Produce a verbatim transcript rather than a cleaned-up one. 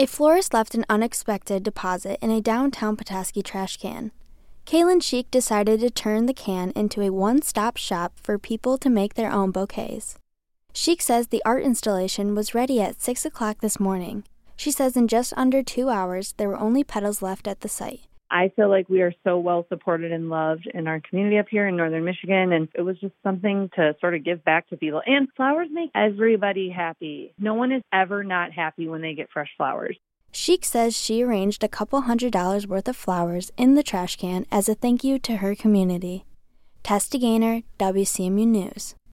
A florist left an unexpected deposit in a downtown Petoskey trash can. Kaylin Sheik decided to turn the can into a one-stop shop for people to make their own bouquets. Sheik says the art installation was ready at six o'clock this morning. She says in just under two hours, there were only petals left at the site. I feel like we are so well supported and loved in our community up here in northern Michigan, and it was just something to sort of give back to people. And flowers make everybody happy. No one is ever not happy when they get fresh flowers. Sheik says she arranged a couple hundred dollars worth of flowers in the trash can as a thank you to her community. Tess DeGaynor, W C M U News.